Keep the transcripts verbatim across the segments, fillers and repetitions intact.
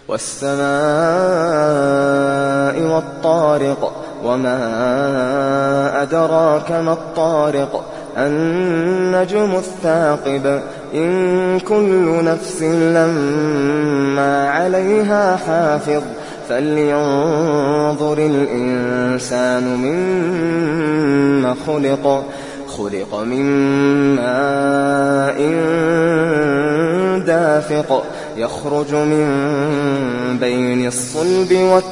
والسماء والطارق وما أدراك ما الطارق النجم الثاقب إن كل نفس لما عليها حافظ فلينظر الإنسان مما خلق خلق من ماء دافق يخرج من بين الصلب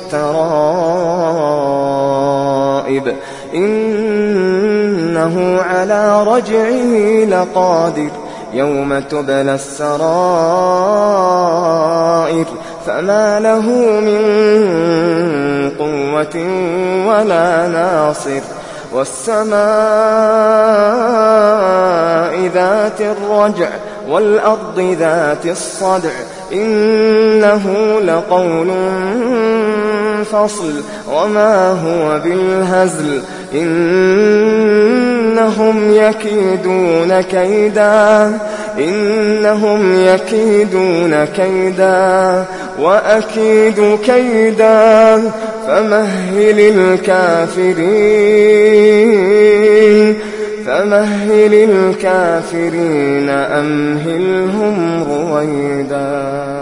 والترائب إنه على رجعه لقادر يوم تبلى السرائر فما له من قوة ولا ناصر والسماء ذات الرجع والأرض ذات الصدع إنه لقول فصل وما هو بالهزل إنهم يكيدون كيدا إنهم يكيدون كيدا وأكيد كيدا فمهل الكافرين فمهل الكافرين أمهلهم رويدا.